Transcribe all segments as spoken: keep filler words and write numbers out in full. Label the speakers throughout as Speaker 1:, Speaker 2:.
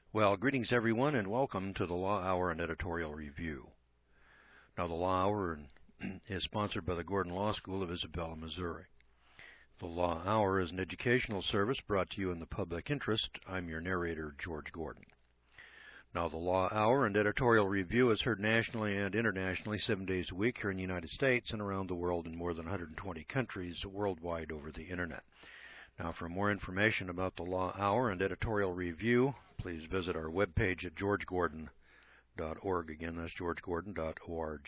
Speaker 1: Well, greetings everyone, and welcome to the Law Hour and Editorial Review. Now, the Law Hour is sponsored by the Gordon Law School of Isabella, Missouri. The Law Hour is an educational service brought to you in the public interest. I'm your narrator, George Gordon. Now, the Law Hour and Editorial Review is heard nationally and internationally seven days a week here in the United States and around the world in more than one hundred twenty countries worldwide over the Internet. Now, for more information about the Law Hour and Editorial Review, please visit our webpage at george gordon dot org. Again, that's george gordon dot org.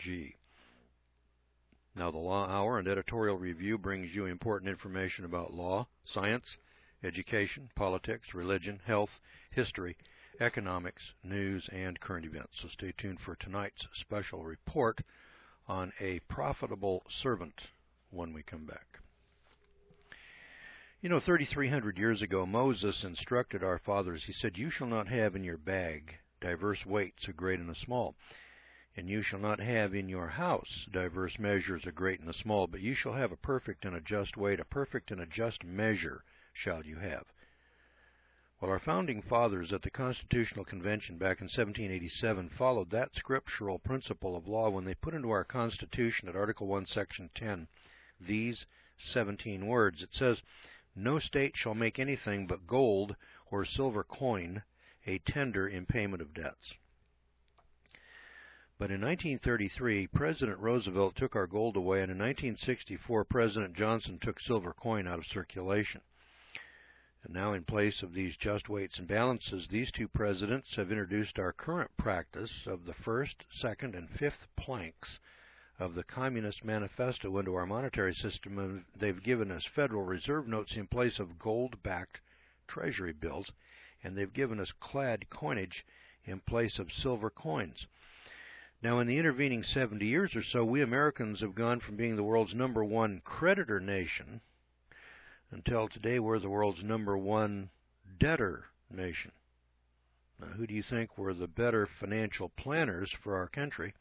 Speaker 1: Now, the Law Hour and Editorial Review brings you important information about law, science, education, politics, religion, health, history, economics, news, and current events. So stay tuned for tonight's special report on a profitable servant when we come back. You know, thirty-three hundred years ago, Moses instructed our fathers. He said, "You shall not have in your bag diverse weights, a great and a small. And you shall not have in your house diverse measures, a great and a small. But you shall have a perfect and a just weight, a perfect and a just measure shall you have." Well, our founding fathers at the Constitutional Convention back in seventeen eighty-seven followed that scriptural principle of law when they put into our Constitution at Article one, Section ten, these seventeen words. It says, "No state shall make anything but gold or silver coin a tender in payment of debts." But in nineteen thirty-three, President Roosevelt took our gold away, and in nineteen sixty-four, President Johnson took silver coin out of circulation. And now, in place of these just weights and balances, these two presidents have introduced our current practice of the first, second, and fifth planks of the Communist Manifesto into our monetary system, and they've given us Federal Reserve notes in place of gold-backed Treasury bills, and they've given us clad coinage in place of silver coins. Now, in the intervening seventy years or so, we Americans have gone from being the world's number one creditor nation until today we're the world's number one debtor nation. Now, who do you think were the better financial planners for our country?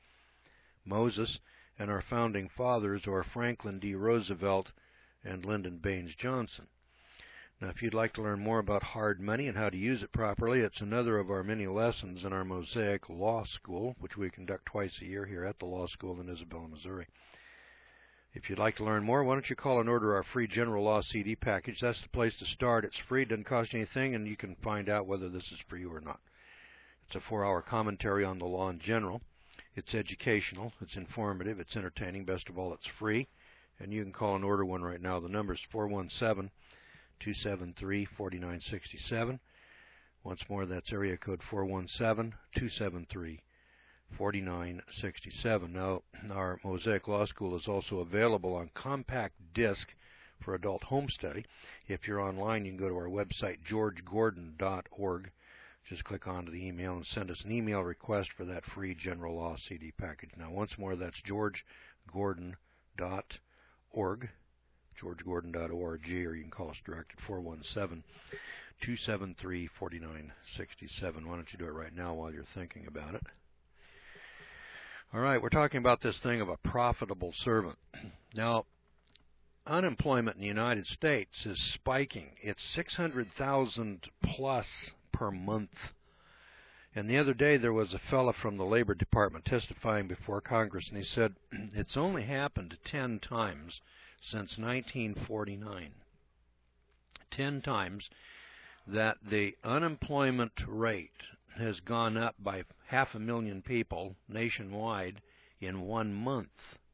Speaker 1: Moses and our founding fathers, or Franklin D. Roosevelt and Lyndon Baines Johnson. Now, if you'd like to learn more about hard money and how to use it properly, it's another of our many lessons in our Mosaic Law School, which we conduct twice a year here at the Law School in Isabella, Missouri. If you'd like to learn more, why don't you call and order our free General Law C D package? That's the place to start. It's free, doesn't cost you anything, and you can find out whether this is for you or not. It's a four-hour commentary on the law in general. It's educational, it's informative, it's entertaining. Best of all, it's free, and you can call and order one right now. The number is four one seven, two seven three, four nine six seven. Once more, that's area code four one seven, two seven three, four nine six seven. Now, our Mosaic Law School is also available on compact disc for adult home study. If you're online, you can go to our website, george gordon dot org. Just click onto the email and send us an email request for that free General Law C D package. Now, once more, that's george gordon dot org, george gordon dot org, or you can call us direct at four one seven, two seven three, four nine six seven. Why don't you do it right now while you're thinking about it? All right, we're talking about this thing of a profitable servant. Now, unemployment in the United States is spiking. It's six hundred thousand plus per month. And the other day there was a fellow from the Labor Department testifying before Congress, and he said it's only happened ten times since nineteen forty-nine. Ten times that the unemployment rate has gone up by half a million people nationwide in one month.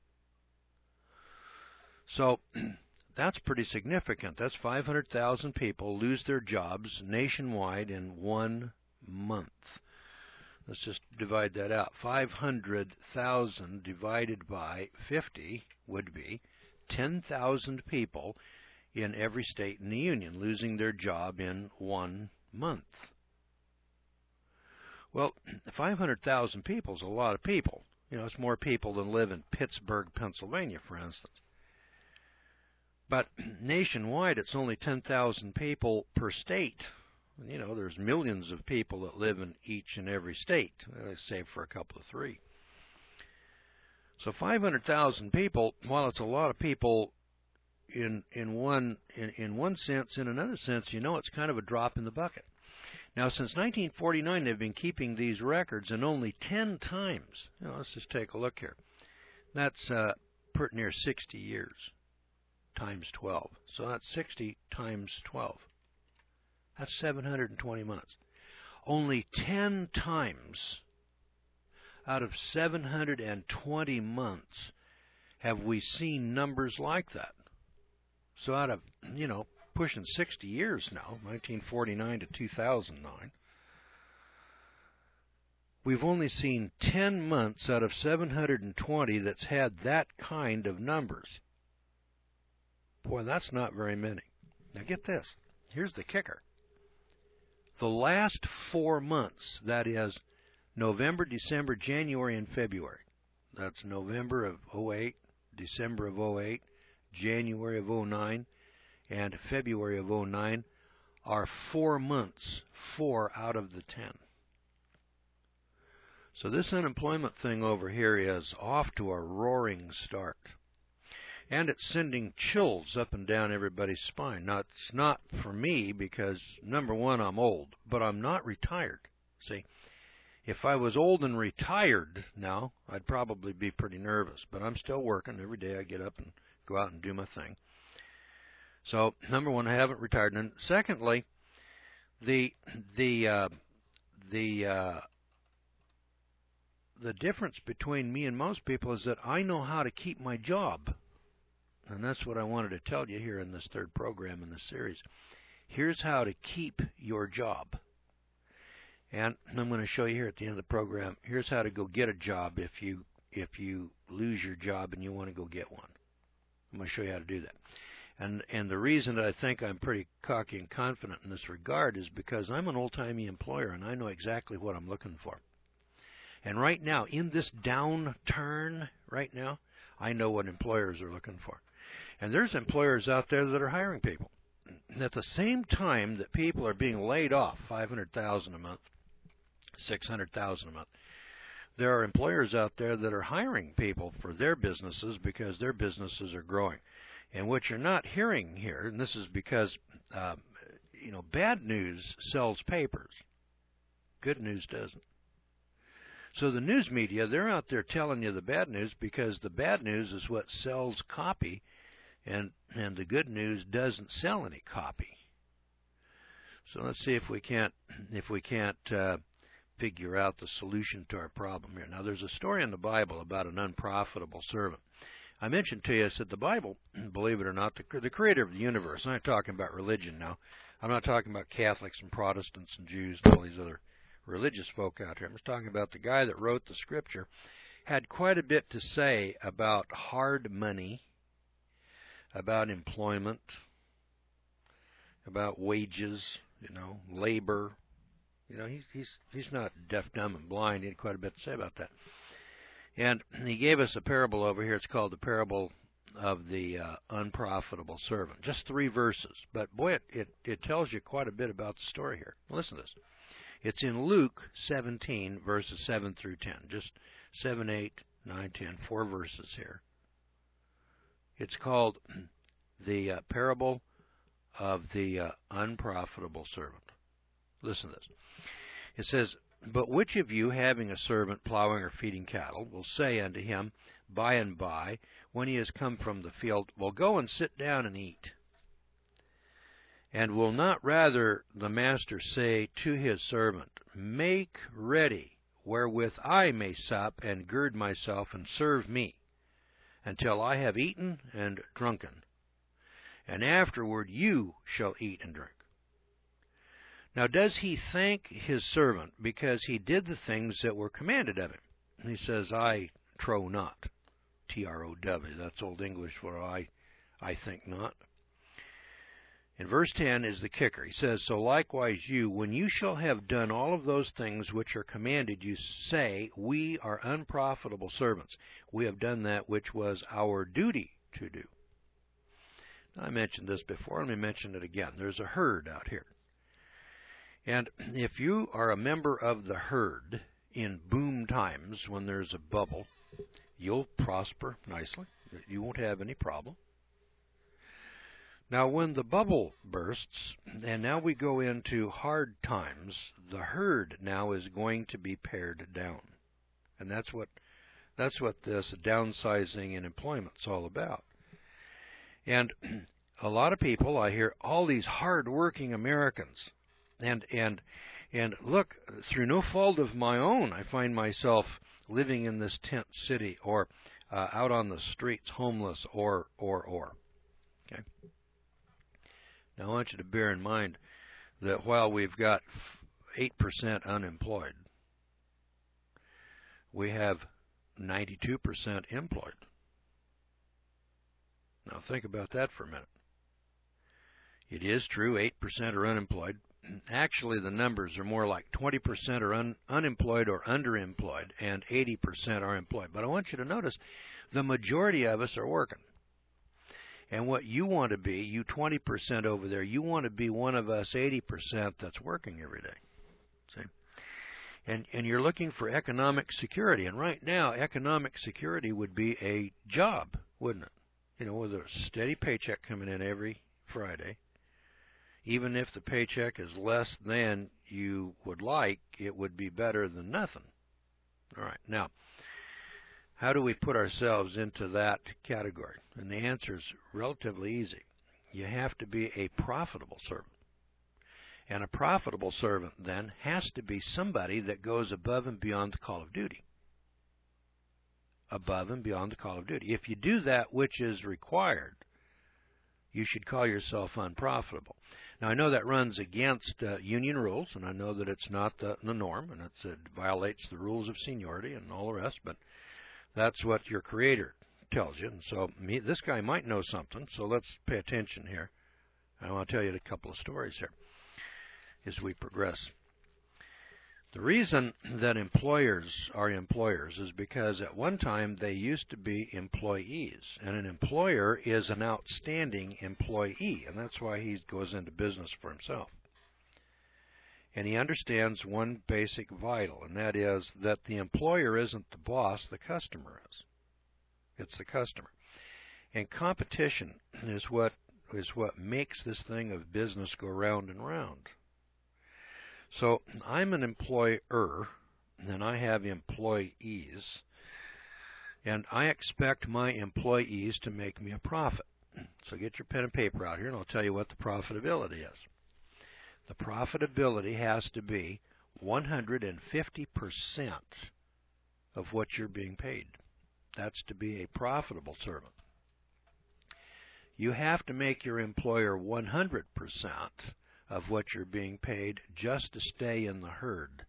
Speaker 1: So that's pretty significant. That's five hundred thousand people lose their jobs nationwide in one month. Let's just divide that out. five hundred thousand divided by fifty would be ten thousand people in every state in the Union losing their job in one month. Well, five hundred thousand people is a lot of people. You know, it's more people than live in Pittsburgh, Pennsylvania, for instance. But nationwide, it's only ten thousand people per state. You know, there's millions of people that live in each and every state, save for a couple of three. So five hundred thousand people, while it's a lot of people in in one in, in one sense, in another sense, you know, it's kind of a drop in the bucket. Now, since nineteen forty-nine, they've been keeping these records, and only ten times. You know, let's just take a look here. That's uh, pretty near sixty years times twelve. So that's sixty times twelve. That's seven hundred twenty months. Only ten times out of seven hundred twenty months have we seen numbers like that. So out of, you know, pushing sixty years now, nineteen forty-nine to two thousand nine, we've only seen ten months out of seven hundred twenty that's had that kind of numbers. Boy, that's not very many. Now get this. Here's the kicker. The last four months, that is November, December, January, and February. That's November of oh eight, December of oh eight, January of oh nine, and February of oh nine are four months, four out of the ten. So this unemployment thing over here is off to a roaring start. And it's sending chills up and down everybody's spine. Now, it's not for me because, number one, I'm old, but I'm not retired. See, if I was old and retired now, I'd probably be pretty nervous. But I'm still working. Every day I get up and go out and do my thing. So, number one, I haven't retired. And secondly, the the uh, the uh, the difference between me and most people is that I know how to keep my job. And that's what I wanted to tell you here in this third program in this series. Here's how to keep your job. And I'm going to show you here at the end of the program, here's how to go get a job if you if you lose your job and you want to go get one. I'm going to show you how to do that. And and the reason that I think I'm pretty cocky and confident in this regard is because I'm an old-timey employer and I know exactly what I'm looking for. And right now, in this downturn right now, I know what employers are looking for. And there's employers out there that are hiring people. And at the same time that people are being laid off, five hundred thousand a month, six hundred thousand a month, there are employers out there that are hiring people for their businesses because their businesses are growing. And what you're not hearing here, and this is because, uh, you know, bad news sells papers. Good news doesn't. So the news media, they're out there telling you the bad news because the bad news is what sells copy, and and the good news doesn't sell any copy. So let's see if we can't if we can't uh, figure out the solution to our problem here. Now, there's a story in the Bible about an unprofitable servant. I mentioned to you, I said the Bible, believe it or not, the, the creator of the universe. I'm not talking about religion now. I'm not talking about Catholics and Protestants and Jews and all these other religious folk out here. I'm just talking about the guy that wrote the scripture. Had quite a bit to say about hard money, about employment, about wages, you know, labor. You know, he's he's he's not deaf, dumb, and blind. He had quite a bit to say about that. And he gave us a parable over here. It's called the parable of the uh, unprofitable servant. Just three verses, but boy, it, it it tells you quite a bit about the story here. Listen to this. It's in Luke seventeen, verses seven through ten. Just seven, eight, nine, ten, four verses here. It's called the uh, parable of the uh, unprofitable servant. Listen to this. It says, "But which of you, having a servant plowing or feeding cattle, will say unto him, by and by, when he has come from the field, well, go and sit down and eat? And will not rather the master say to his servant, make ready wherewith I may sup and gird myself and serve me, until I have eaten and drunken, and afterward you shall eat and drink? Now does he thank his servant because he did the things that were commanded of him?" And he says, "I trow not." T R O W, that's Old English for I, I think not. In verse ten is the kicker. He says, "So likewise you, when you shall have done all of those things which are commanded you, say, we are unprofitable servants. We have done that which was our duty to do." Now, I mentioned this before. Let me mention it again. There's a herd out here. And if you are a member of the herd in boom times, when there's a bubble, you'll prosper nicely. You won't have any problem. Now, when the bubble bursts, and now we go into hard times, the herd now is going to be pared down. And that's what that's what this downsizing in employment's all about. And a lot of people, I hear all these hard-working Americans, and and and look, through no fault of my own, I find myself living in this tent city, or uh, out on the streets, homeless, or or or. Okay. Now I want you to bear in mind that while we've got eight percent unemployed, we have ninety-two percent employed. Now think about that for a minute. It is true, eight percent are unemployed. Actually, the numbers are more like twenty percent are un unemployed or underemployed, and eighty percent are employed. But I want you to notice the majority of us are working. And what you want to be, you twenty percent over there, you want to be one of us eighty percent that's working every day. See? And, and you're looking for economic security. And right now, economic security would be a job, wouldn't it? You know, with a steady paycheck coming in every Friday. Even if the paycheck is less than you would like, it would be better than nothing. All right. Now, how do we put ourselves into that category? And the answer is relatively easy. You have to be a profitable servant. And a profitable servant, then, has to be somebody that goes above and beyond the call of duty. Above and beyond the call of duty. If you do that which is required, you should call yourself unprofitable. Now, I know that runs against uh, union rules, and I know that it's not the, the norm, and it's, it violates the rules of seniority and all the rest, but that's what your Creator tells you. And so me, this guy might know something, so let's pay attention here. I want to tell you a couple of stories here as we progress. The reason that employers are employers is because at one time they used to be employees, and an employer is an outstanding employee, and that's why he goes into business for himself. And he understands one basic vital, and that is that the employer isn't the boss, the customer is. It's the customer. And competition is what is what makes this thing of business go round and round. So I'm an employer, and I have employees, and I expect my employees to make me a profit. So get your pen and paper out here, and I'll tell you what the profitability is. The profitability has to be one hundred fifty percent of what you're being paid. That's to be a profitable servant. You have to make your employer one hundred percent of what you're being paid just to stay in the herd.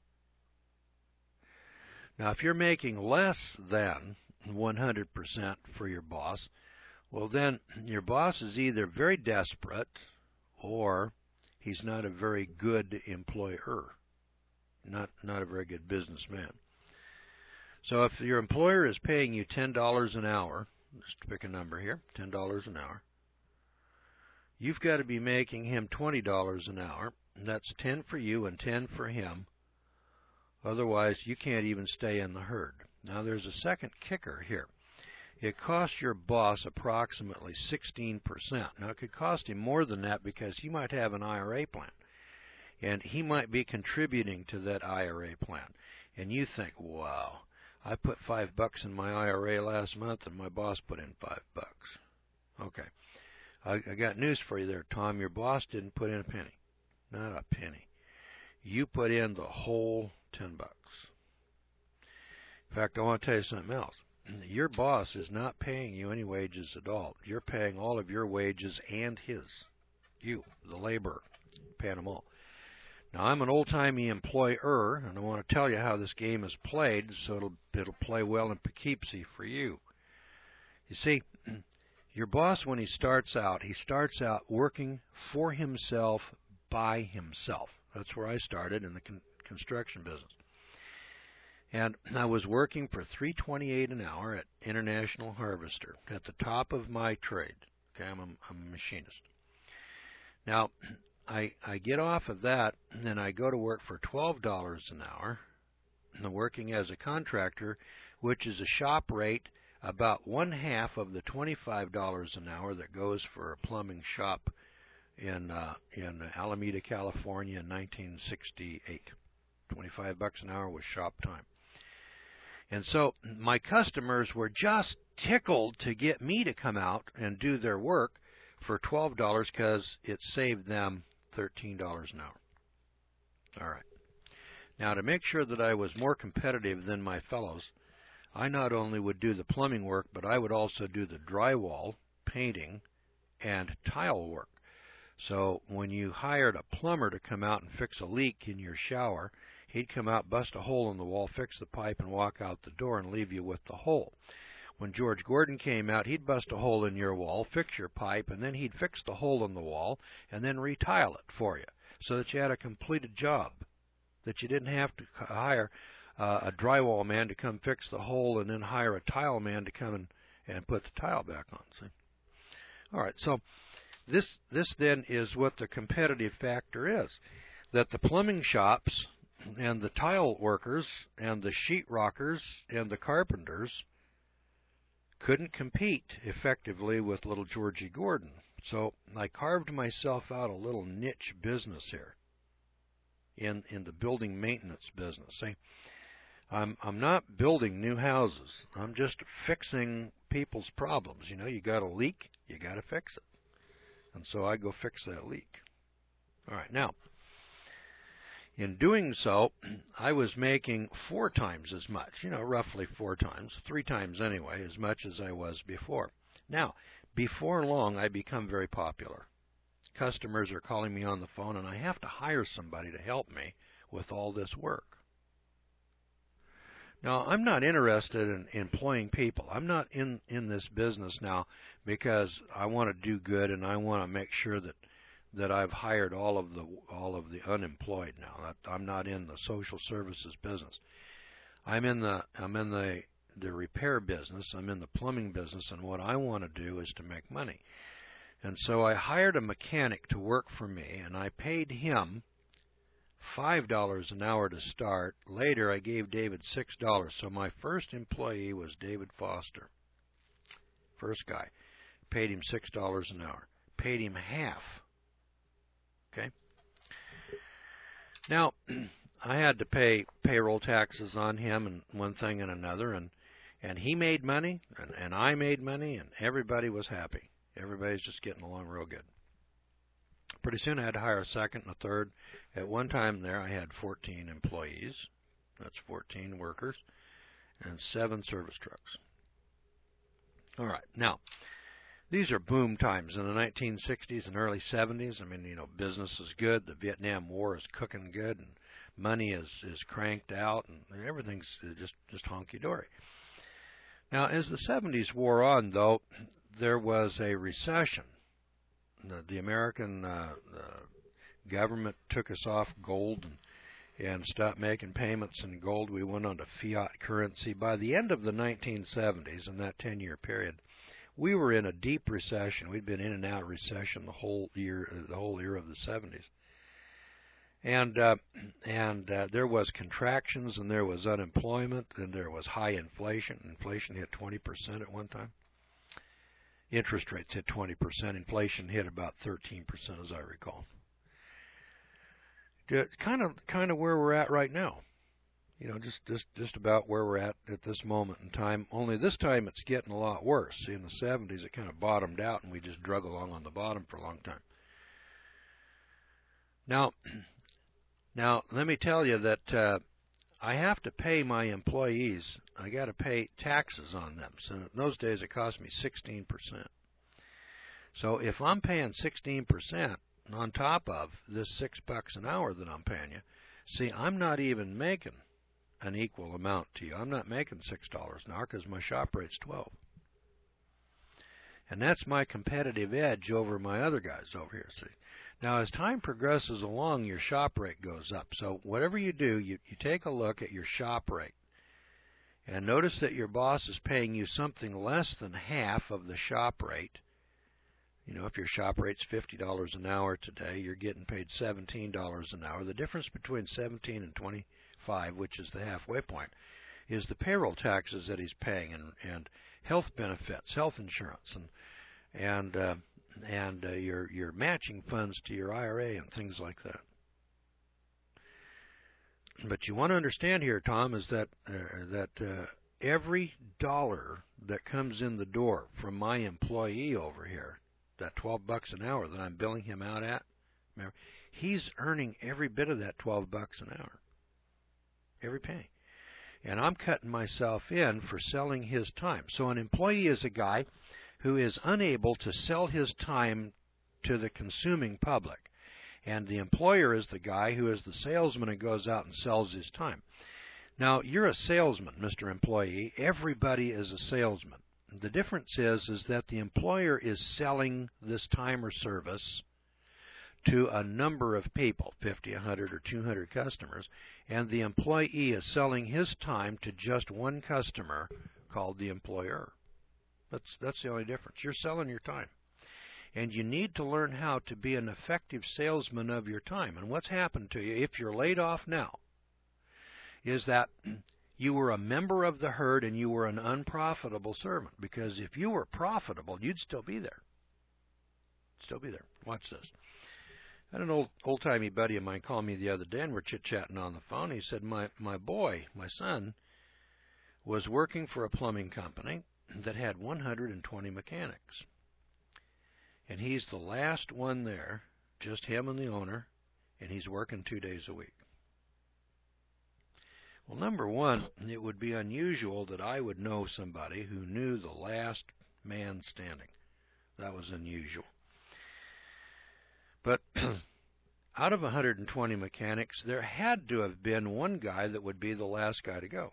Speaker 1: Now, if you're making less than one hundred percent for your boss, well, then your boss is either very desperate or he's not a very good employer, not, not a very good businessman. So if your employer is paying you ten dollars an hour, just to pick a number here, ten dollars an hour, you've got to be making him twenty dollars an hour, and that's ten for you and ten for him. Otherwise, you can't even stay in the herd. Now, there's a second kicker here. It costs your boss approximately sixteen percent. Now, it could cost him more than that because he might have an I R A plan, and he might be contributing to that I R A plan. And you think, wow, I put five bucks in my I R A last month, and my boss put in five bucks. Okay. I, I got news for you there, Tom. Your boss didn't put in a penny. Not a penny. You put in the whole ten bucks. In fact, I want to tell you something else. Your boss is not paying you any wages at all. You're paying all of your wages and his. You, the laborer, paying them all. Now, I'm an old-timey employer, and I want to tell you how this game is played so it'll, it'll play well in Poughkeepsie for you. You see, your boss, when he starts out, he starts out working for himself by himself. That's where I started in the con construction business. And I was working for three twenty-eight an hour at International Harvester, at the top of my trade. Okay, I'm a, I'm a machinist. Now, I, I get off of that, and then I go to work for twelve dollars an hour, and I'm working as a contractor, which is a shop rate about one half of the twenty-five dollars an hour that goes for a plumbing shop in uh, in Alameda, California in nineteen sixty-eight. twenty-five bucks an hour was shop time. And so my customers were just tickled to get me to come out and do their work for twelve dollars because it saved them thirteen dollars an hour. All right. Now, to make sure that I was more competitive than my fellows, I not only would do the plumbing work, but I would also do the drywall, painting, and tile work. So when you hired a plumber to come out and fix a leak in your shower, he'd come out, bust a hole in the wall, fix the pipe, and walk out the door and leave you with the hole. When George Gordon came out, he'd bust a hole in your wall, fix your pipe, and then he'd fix the hole in the wall and then retile it for you so that you had a completed job, that you didn't have to hire uh, a drywall man to come fix the hole and then hire a tile man to come and, and put the tile back on. See? All right, so this, this then is what the competitive factor is, that the plumbing shops and the tile workers and the sheetrockers and the carpenters couldn't compete effectively with little Georgie Gordon. So I carved myself out a little niche business here in, in the building maintenance business. See, I'm, I'm not building new houses. I'm just fixing people's problems. You know, you got a leak, you got to fix it. And so I go fix that leak. All right, now, in doing so, I was making four times as much, you know, roughly four times, three times anyway, as much as I was before. Now, before long, I become very popular. Customers are calling me on the phone, and I have to hire somebody to help me with all this work. Now, I'm not interested in employing people. I'm not in, in this business now because I want to do good and I want to make sure that that I've hired all of the all of the unemployed now. I'm not in the social services business. I'm in the I'm in the the repair business. I'm in the plumbing business, and what I want to do is to make money. And so I hired a mechanic to work for me, and I paid him five dollars an hour to start. Later, I gave David six dollars. So my first employee was David Foster. First guy. Paid him six dollars an hour. Paid him half. Okay. Now, I had to pay payroll taxes on him and one thing and another, and and he made money, and, and I made money, and everybody was happy. Everybody's just getting along real good. Pretty soon I had to hire a second and a third. At one time there I had fourteen employees. That's fourteen workers and seven service trucks. All right. Now, these are boom times in the nineteen sixties and early seventies. I mean, you know, business is good. The Vietnam War is cooking good, and money is, is cranked out, and everything's just, just honky-dory. Now, as the seventies wore on, though, there was a recession. The, the American uh, uh, government took us off gold and, and stopped making payments in gold. We went on to fiat currency. By the end of the nineteen seventies, in that ten-year period, we were in a deep recession. We'd been in and out of recession the whole year, the whole year of the seventies, and uh, and uh, there was contractions, and there was unemployment, and there was high inflation. Inflation hit twenty percent at one time. Interest rates hit twenty percent. Inflation hit about thirteen percent, as I recall. Kind of, kind of where we're at right now. You know, just, just, just about where we're at at this moment in time. Only this time it's getting a lot worse. See, in the seventies it kind of bottomed out, and we just drug along on the bottom for a long time. Now, now let me tell you that uh, I have to pay my employees. I got to pay taxes on them. So in those days it cost me sixteen percent. So if I'm paying sixteen percent on top of this six bucks an hour that I'm paying you, see, I'm not even making an equal amount to you. I'm not making six dollars an hour because my shop rate's twelve. And that's my competitive edge over my other guys over here, see. Now, as time progresses along, your shop rate goes up. So whatever you do, you, you take a look at your shop rate. And notice that your boss is paying you something less than half of the shop rate. You know, if your shop rate's fifty dollars an hour today, you're getting paid seventeen dollars an hour. The difference between seventeen and twenty-five, which is the halfway point, is the payroll taxes that he's paying. And, and health benefits, health insurance, and and uh, and uh, your your matching funds to your I R A and things like that. But you want to understand here, Tom, is that uh, that uh, every dollar that comes in the door from my employee over here, that twelve bucks an hour that I'm billing him out at, remember, he's earning every bit of that twelve bucks an hour, every penny. And I'm cutting myself in for selling his time. So an employee is a guy who is unable to sell his time to the consuming public. And the employer is the guy who is the salesman and goes out and sells his time. Now, you're a salesman, Mister Employee. Everybody is a salesman. The difference is, is that the employer is selling this time or service to a number of people, fifty, a hundred, or two hundred customers, and the employee is selling his time to just one customer called the employer. That's, that's the only difference. You're selling your time. And you need to learn how to be an effective salesman of your time. And what's happened to you, if you're laid off now, is that you were a member of the herd and you were an unprofitable servant. Because if you were profitable, you'd still be there. Still be there. Watch this. I had an old, old-timey buddy of mine called me the other day, and we're chit-chatting on the phone. He said, my, my boy, my son, was working for a plumbing company that had one hundred twenty mechanics. And he's the last one there, just him and the owner, and he's working two days a week. Well, number one, it would be unusual that I would know somebody who knew the last man standing. That was unusual. But out of one hundred twenty mechanics, there had to have been one guy that would be the last guy to go.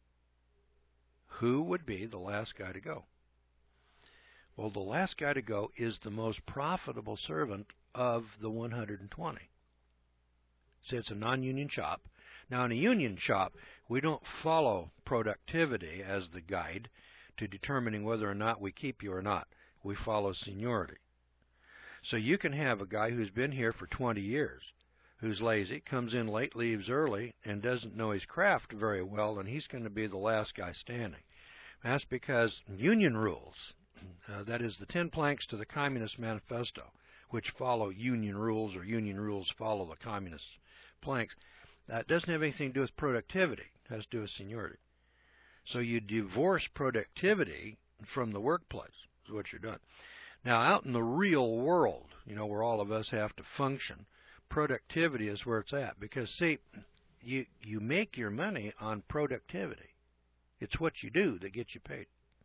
Speaker 1: Who would be the last guy to go? Well, the last guy to go is the most profitable servant of the one hundred twenty. See, it's a non-union shop. Now, in a union shop, we don't follow productivity as the guide to determining whether or not we keep you or not. We follow seniority. So you can have a guy who's been here for twenty years, who's lazy, comes in late, leaves early, and doesn't know his craft very well, and he's going to be the last guy standing. That's because union rules, uh, that is the ten planks to the Communist Manifesto, which follow union rules, or union rules follow the Communist planks, that doesn't have anything to do with productivity. It has to do with seniority. So you divorce productivity from the workplace, is what you're doing. Now, out in the real world, you know, where all of us have to function, productivity is where it's at. Because, see, you, you make your money on productivity. It's what you do that gets you paid.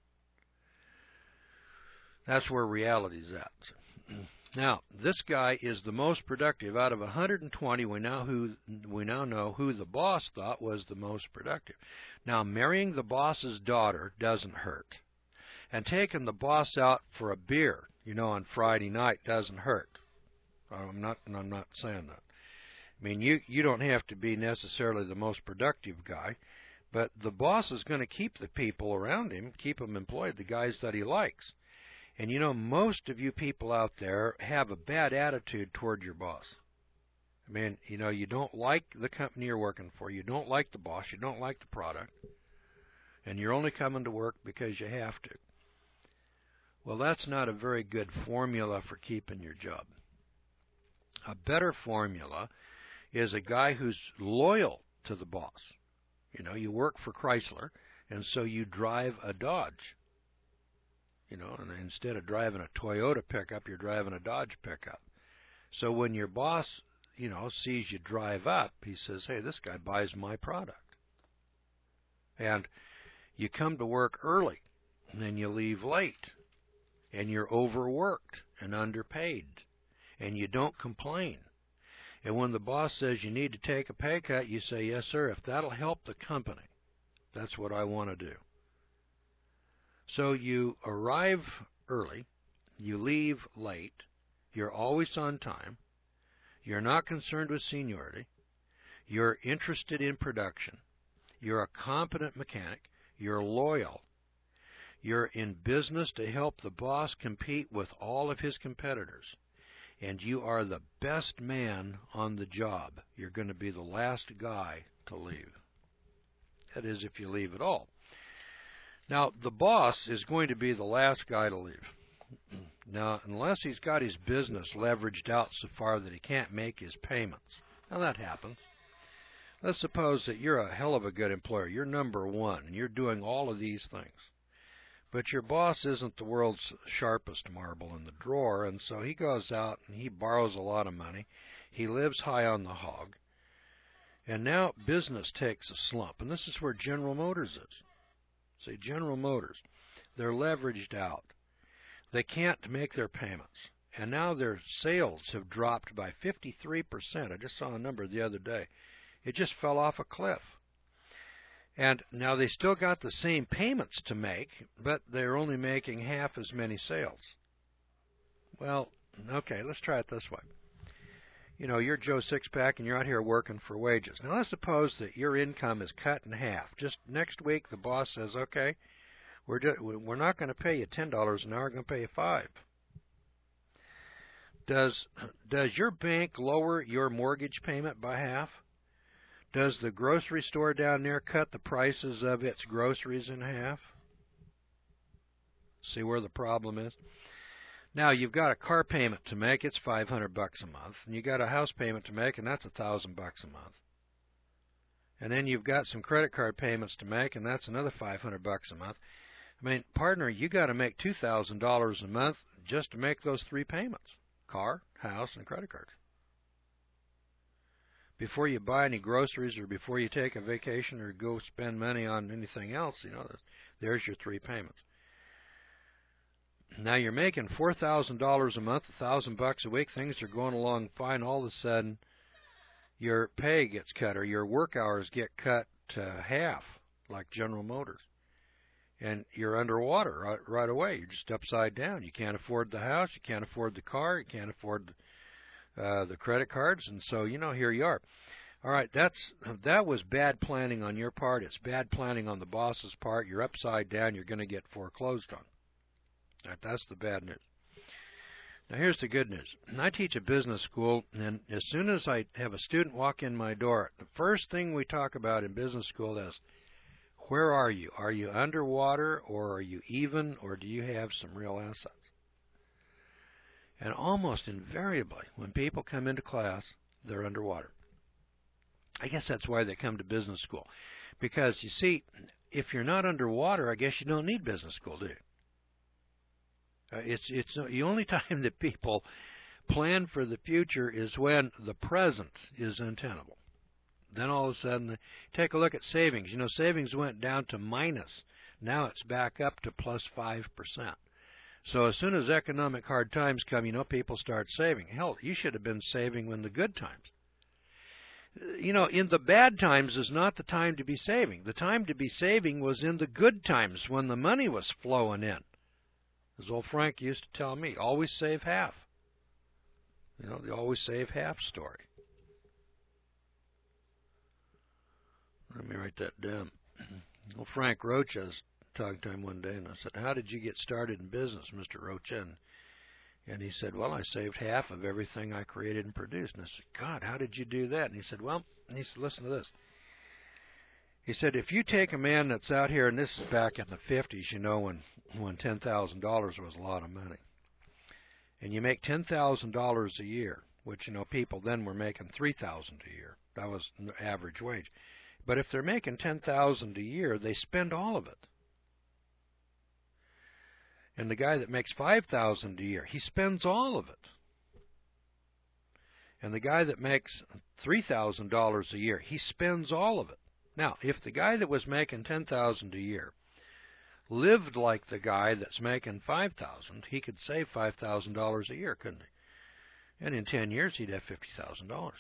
Speaker 1: That's where reality's at. Now, this guy is the most productive. Out of one hundred twenty, we now, who, we now know who the boss thought was the most productive. Now, marrying the boss's daughter doesn't hurt. And taking the boss out for a beer, you know, on Friday night doesn't hurt. I'm not, I'm not saying that. I mean, you, you don't have to be necessarily the most productive guy, but the boss is going to keep the people around him, keep them employed, the guys that he likes. And, you know, most of you people out there have a bad attitude toward your boss. I mean, you know, you don't like the company you're working for. You don't like the boss. You don't like the product. And you're only coming to work because you have to. Well, that's not a very good formula for keeping your job. A better formula is a guy who's loyal to the boss. You know, you work for Chrysler, and so you drive a Dodge. You know, and instead of driving a Toyota pickup, you're driving a Dodge pickup. So when your boss, you know, sees you drive up, he says, hey, this guy buys my product. And you come to work early, and then you leave late. And you're overworked and underpaid, and you don't complain. And when the boss says you need to take a pay cut, you say, yes, sir, if that'll help the company, that's what I want to do. So you arrive early, you leave late, you're always on time, you're not concerned with seniority, you're interested in production, you're a competent mechanic, you're loyal. You're in business to help the boss compete with all of his competitors. And you are the best man on the job. You're going to be the last guy to leave. That is, if you leave at all. Now, the boss is going to be the last guy to leave. Now, unless he's got his business leveraged out so far that he can't make his payments. Now, that happens. Let's suppose that you're a hell of a good employer. You're number one, and you're doing all of these things. But your boss isn't the world's sharpest marble in the drawer, and so he goes out and he borrows a lot of money. He lives high on the hog. And now business takes a slump, and this is where General Motors is. See, General Motors, they're leveraged out. They can't make their payments. And now their sales have dropped by fifty-three percent. I just saw a number the other day. It just fell off a cliff. And now they still got the same payments to make, but they're only making half as many sales. Well, okay, let's try it this way. You know, you're Joe Sixpack and you're out here working for wages. Now, let's suppose that your income is cut in half. Just next week, the boss says, okay, we're, do we're not going to pay you ten dollars an hour, we're going to pay you five dollars. Does, does your bank lower your mortgage payment by half? Does the grocery store down there cut the prices of its groceries in half? See where the problem is? Now, you've got a car payment to make, it's five hundred bucks a month, and you've got a house payment to make, and that's one thousand bucks a month. And then you've got some credit card payments to make, and that's another five hundred bucks a month. I mean, partner, you got to make two thousand dollars a month just to make those three payments: car, house, and credit cards. Before you buy any groceries or before you take a vacation or go spend money on anything else, you know, there's your three payments. Now you're making four thousand dollars a month, one thousand bucks a week. Things are going along fine. All of a sudden, your pay gets cut or your work hours get cut to half, like General Motors. And you're underwater right, right away. You're just upside down. You can't afford the house. You can't afford the car. You can't afford uh, the credit cards. And so, you know, here you are. All right, that's that was bad planning on your part. It's bad planning on the boss's part. You're upside down. You're going to get foreclosed on. Right, that's the bad news. Now here's the good news. I teach a business school, and as soon as I have a student walk in my door, the first thing we talk about in business school is, where are you? Are you underwater, or are you even, or do you have some real assets? And almost invariably, when people come into class, they're underwater. I guess that's why they come to business school. Because, you see, if you're not underwater, I guess you don't need business school, do you? Uh, it's it's the only time that people plan for the future is when the present is untenable. Then all of a sudden, take a look at savings. You know, savings went down to minus. Now it's back up to plus five percent. So as soon as economic hard times come, you know, people start saving. Hell, you should have been saving in the good times. You know, in the bad times is not the time to be saving. The time to be saving was in the good times when the money was flowing in. As old Frank used to tell me, always save half. You know, the always save half story. Let me write that down. Well, Frank Roach, I was talking to him one day, and I said, how did you get started in business, Mister Roach? And, and he said, well, I saved half of everything I created and produced. And I said, God, how did you do that? And he said, well, and he said, listen to this. He said, if you take a man that's out here, and this is back in the fifties, you know, when, when ten thousand dollars was a lot of money, and you make ten thousand dollars a year, which, you know, people then were making three thousand dollars a year. That was the average wage. But if they're making ten thousand dollars a year, they spend all of it. And the guy that makes five thousand dollars a year, he spends all of it. And the guy that makes three thousand dollars a year, he spends all of it. Now, if the guy that was making ten thousand dollars a year lived like the guy that's making five thousand dollars, he could save five thousand dollars a year, couldn't he? And in ten years, he'd have fifty thousand dollars.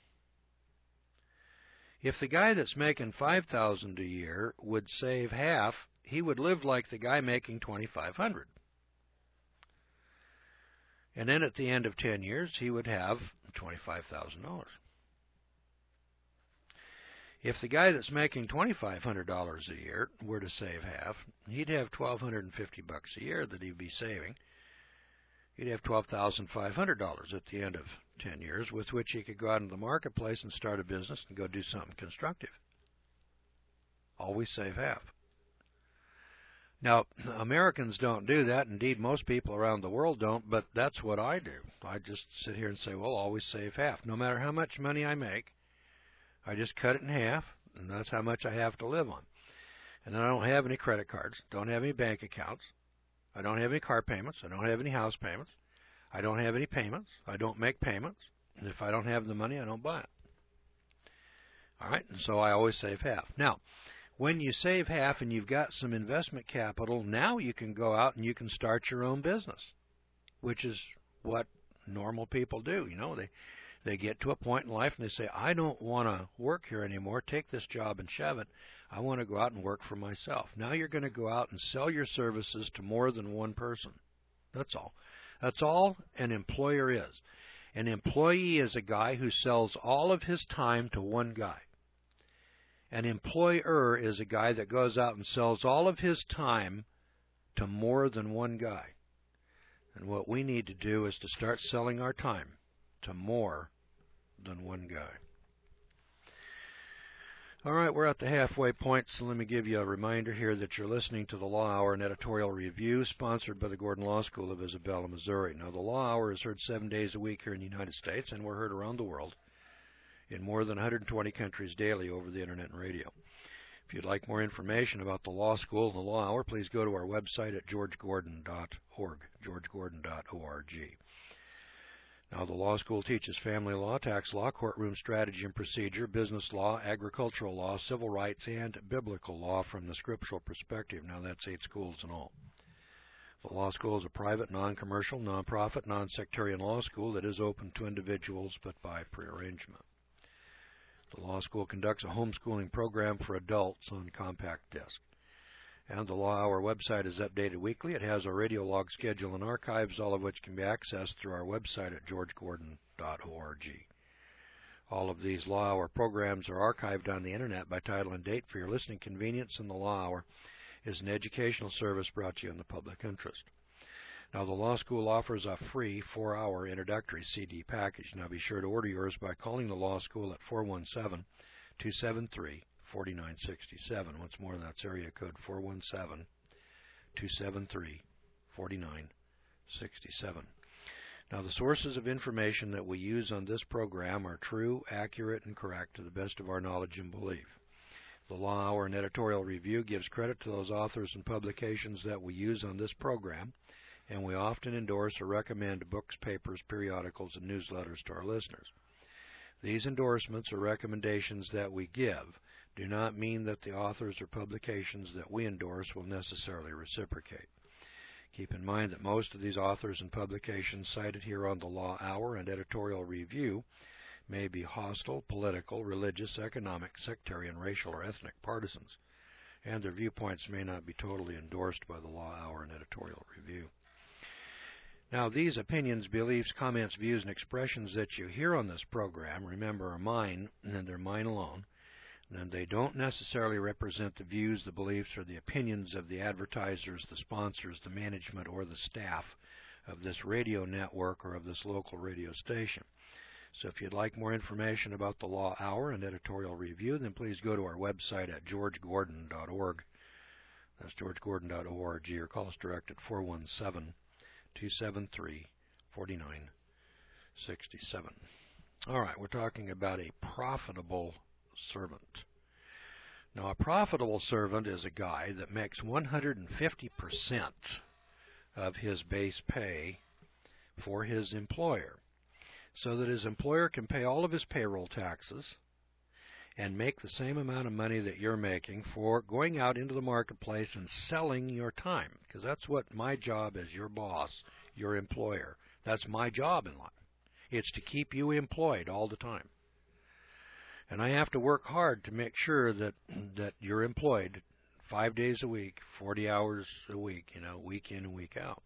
Speaker 1: If the guy that's making five thousand dollars a year would save half, he would live like the guy making twenty-five hundred dollars. And then at the end of ten years, he would have twenty-five thousand dollars. If the guy that's making twenty-five hundred dollars a year were to save half, he'd have twelve hundred fifty bucks a year that he'd be saving. He'd have twelve thousand five hundred dollars at the end of ten years, with which he could go out into the marketplace and start a business and go do something constructive. Always save half. Now, Americans don't do that. Indeed, most people around the world don't, but that's what I do. I just sit here and say, well, always save half. No matter how much money I make, I just cut it in half, and that's how much I have to live on. And then I don't have any credit cards, don't have any bank accounts, I don't have any car payments, I don't have any house payments, I don't have any payments, I don't make payments, and if I don't have the money, I don't buy it. All right, and so I always save half. Now, when you save half and you've got some investment capital, now you can go out and you can start your own business, which is what normal people do. You know, they they get to a point in life and they say, I don't want to work here anymore. Take this job and shove it. I want to go out and work for myself. Now you're going to go out and sell your services to more than one person. That's all. That's all an employer is. An employee is a guy who sells all of his time to one guy. An employer is a guy that goes out and sells all of his time to more than one guy. And what we need to do is to start selling our time to more than one guy. All right, we're at the halfway point, so let me give you a reminder here that you're listening to the Law Hour, an editorial review sponsored by the Gordon Law School of Isabella, Missouri. Now, the Law Hour is heard seven days a week here in the United States, and we're heard around the world in more than one hundred twenty countries daily over the Internet and radio. If you'd like more information about the Law School and the Law Hour, please go to our website at george gordon dot org, george gordon dot org. Now, the law school teaches family law, tax law, courtroom strategy and procedure, business law, agricultural law, civil rights, and biblical law from the scriptural perspective. Now, that's eight schools in all. The law school is a private, non-commercial, non-profit, non-sectarian law school that is open to individuals but by prearrangement. The law school conducts a homeschooling program for adults on compact disc. And the Law Hour website is updated weekly. It has a radio log schedule and archives, all of which can be accessed through our website at george gordon dot org. All of these Law Hour programs are archived on the Internet by title and date for your listening convenience, and the Law Hour is an educational service brought to you in the public interest. Now, the law school offers a free four-hour introductory C D package. Now, be sure to order yours by calling the law school at four one seven, two seven three, four nine six seven. Once more, that's area code four one seven, two seven three, four nine six seven. Now, the sources of information that we use on this program are true, accurate, and correct to the best of our knowledge and belief. The Law Hour and editorial review gives credit to those authors and publications that we use on this program, and we often endorse or recommend books, papers, periodicals, and newsletters to our listeners. These endorsements or recommendations that we give do not mean that the authors or publications that we endorse will necessarily reciprocate. Keep in mind that most of these authors and publications cited here on the Law Hour and editorial review may be hostile, political, religious, economic, sectarian, racial, or ethnic partisans, and their viewpoints may not be totally endorsed by the Law Hour and editorial review. Now, these opinions, beliefs, comments, views, and expressions that you hear on this program, remember, are mine, and they're mine alone. And they don't necessarily represent the views, the beliefs, or the opinions of the advertisers, the sponsors, the management, or the staff of this radio network or of this local radio station. So if you'd like more information about the Law Hour and editorial review, then please go to our website at george gordon dot org. That's george gordon dot org, or call us direct at four one seven, two seven three, four nine six seven. All right, we're talking about a profitable servant. Now, a profitable servant is a guy that makes one hundred fifty percent of his base pay for his employer, so that his employer can pay all of his payroll taxes and make the same amount of money that you're making for going out into the marketplace and selling your time, because that's what my job as your boss, your employer, that's my job in life. It's to keep you employed all the time. And I have to work hard to make sure that that you're employed five days a week, forty hours a week, you know, week in and week out.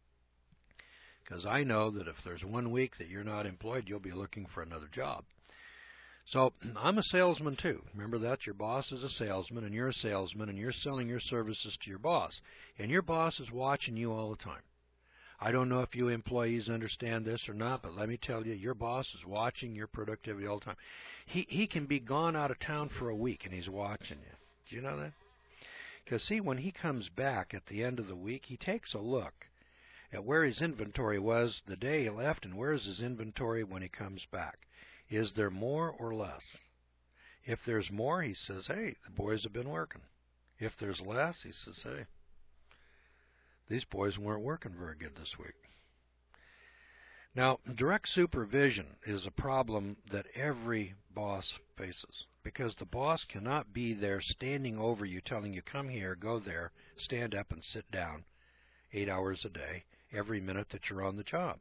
Speaker 1: Because I know that if there's one week that you're not employed, you'll be looking for another job. So I'm a salesman too. Remember that your boss is a salesman, and you're a salesman, and you're selling your services to your boss. And your boss is watching you all the time. I don't know if you employees understand this or not, but let me tell you, your boss is watching your productivity all the time. He he can be gone out of town for a week, and he's watching you. Do you know that? Because, see, when he comes back at the end of the week, he takes a look at where his inventory was the day he left and where's his inventory when he comes back. Is there more or less? If there's more, he says, hey, the boys have been working. If there's less, he says, hey, these boys weren't working very good this week. Now, direct supervision is a problem that every boss faces, because the boss cannot be there standing over you telling you, come here, go there, stand up and sit down eight hours a day, every minute that you're on the job.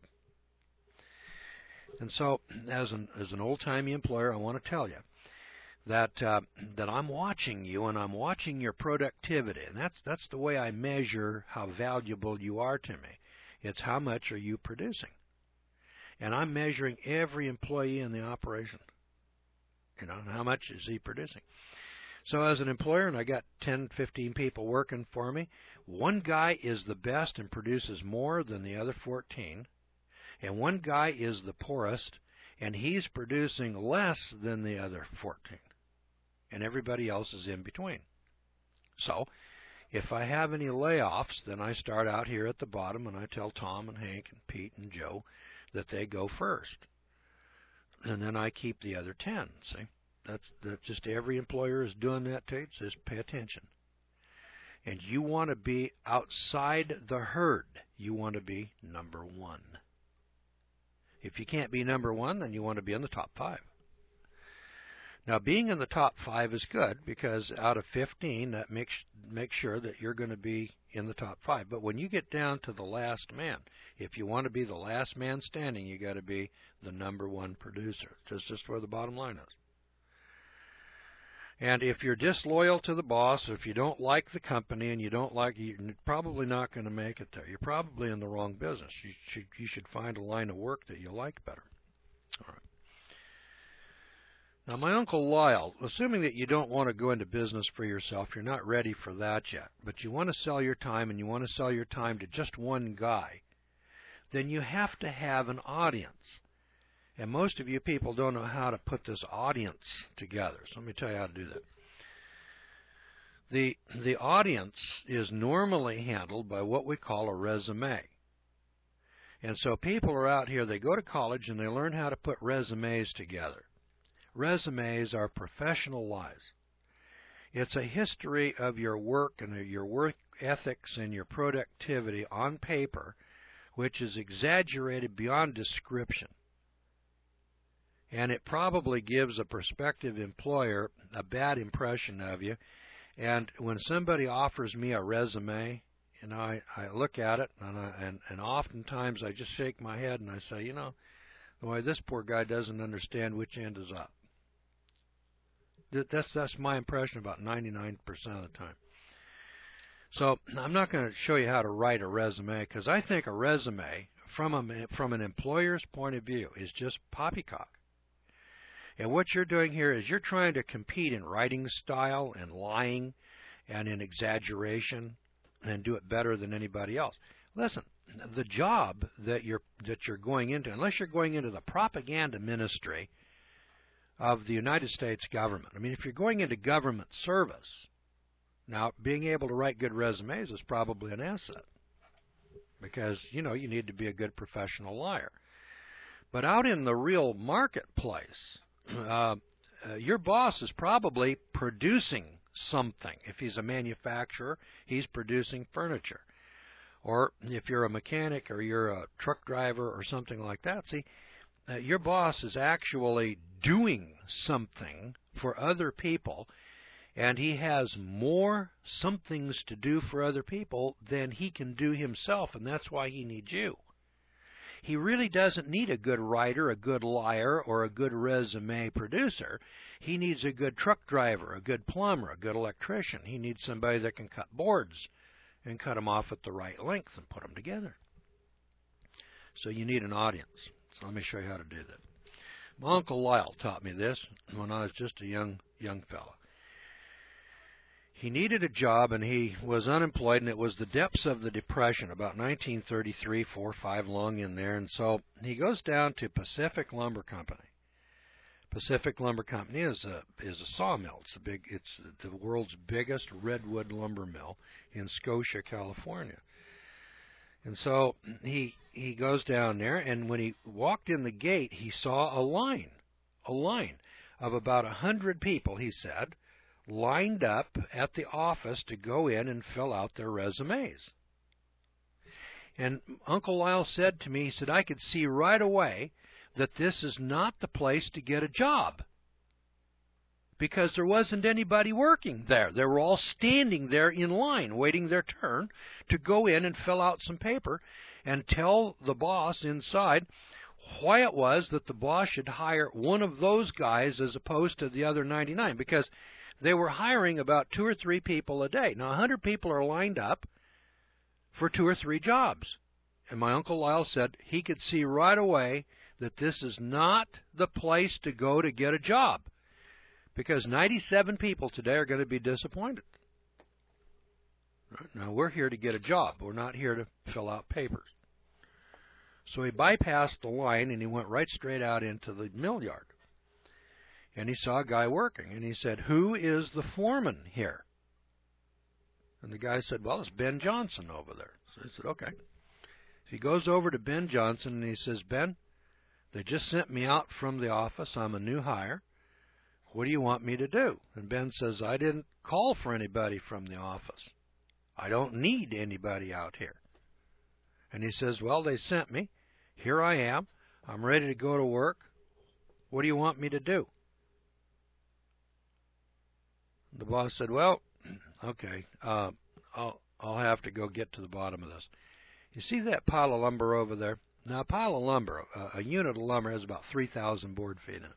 Speaker 1: And so, as an, as an old-timey employer, I want to tell you that uh, that I'm watching you and I'm watching your productivity, and that's that's the way I measure how valuable you are to me. It's how much are you producing. And I'm measuring every employee in the operation. You know, how much is he producing? So as an employer, and I got ten, fifteen people working for me, one guy is the best and produces more than the other fourteen, and one guy is the poorest, and he's producing less than the other fourteen, and everybody else is in between. So if I have any layoffs, then I start out here at the bottom, and I tell Tom and Hank and Pete and Joe that they go first. And then I keep the other ten, see? That's, that's just every employer is doing that to you. It says pay attention. And you want to be outside the herd. You want to be number one. If you can't be number one, then you want to be in the top five. Now, being in the top five is good because out of fifteen, that makes makes sure that you're going to be in the top five. But when you get down to the last man, if you want to be the last man standing, you got to be the number one producer. That's just where the bottom line is. And if you're disloyal to the boss, or if you don't like the company and you don't like, you're probably not going to make it there. You're probably in the wrong business. You should you should find a line of work that you like better. All right. Now, my Uncle Lyle, assuming that you don't want to go into business for yourself, you're not ready for that yet, but you want to sell your time and you want to sell your time to just one guy, then you have to have an audience. And most of you people don't know how to put this audience together. So let me tell you how to do that. The, the audience is normally handled by what we call a resume. And so people are out here, they go to college and they learn how to put resumes together. Resumes are professional lies. It's a history of your work and your work ethics and your productivity on paper, which is exaggerated beyond description. And it probably gives a prospective employer a bad impression of you. And when somebody offers me a resume, you know, I, I look at it, and, I, and, and oftentimes I just shake my head and I say, you know, boy, this poor guy doesn't understand which end is up. That's, that's my impression about ninety-nine percent of the time. So I'm not going to show you how to write a resume because I think a resume from, a, from an employer's point of view is just poppycock. And what you're doing here is you're trying to compete in writing style and lying and in exaggeration and do it better than anybody else. Listen, the job that you're that you're going into, unless you're going into the propaganda ministry of the United States government. I mean, if you're going into government service, now being able to write good resumes is probably an asset because, you know, you need to be a good professional liar. But out in the real marketplace, uh, uh, your boss is probably producing something. If he's a manufacturer, he's producing furniture. Or if you're a mechanic or you're a truck driver or something like that, see, uh, your boss is actually doing something for other people, and he has more somethings to do for other people than he can do himself, and that's why he needs you. He really doesn't need a good writer, a good liar, or a good resume producer. He needs a good truck driver, a good plumber, a good electrician. He needs somebody that can cut boards and cut them off at the right length and put them together. So you need an audience. So let me show you how to do that. My Uncle Lyle taught me this when I was just a young young fella. He needed a job and he was unemployed, and it was the depths of the Depression, about nineteen thirty-three, four, five, long in there. And so he goes down to Pacific Lumber Company. Pacific Lumber Company is a is a sawmill. It's a big. It's the world's biggest redwood lumber mill in Scotia, California. And so he he goes down there, and when he walked in the gate, he saw a line, a line of about a hundred people. He said, lined up at the office to go in and fill out their resumes. And Uncle Lyle said to me, he said, I could see right away that this is not the place to get a job, because there wasn't anybody working there. They were all standing there in line waiting their turn to go in and fill out some paper and tell the boss inside why it was that the boss should hire one of those guys as opposed to the other ninety-nine, because they were hiring about two or three people a day. Now, a hundred people are lined up for two or three jobs. And my Uncle Lyle said he could see right away that this is not the place to go to get a job, because ninety-seven people today are going to be disappointed. Now, we're here to get a job. We're not here to fill out papers. So he bypassed the line, and he went right straight out into the mill yard. And he saw a guy working, and he said, who is the foreman here? And the guy said, well, it's Ben Johnson over there. So he said, okay. So he goes over to Ben Johnson, and he says, Ben, they just sent me out from the office. I'm a new hire. What do you want me to do? And Ben says, I didn't call for anybody from the office. I don't need anybody out here. And he says, well, they sent me. Here I am. I'm ready to go to work. What do you want me to do? The boss said, well, okay, uh, I'll, I'll have to go get to the bottom of this. You see that pile of lumber over there? Now, a pile of lumber, a, a unit of lumber has about three thousand board feet in it.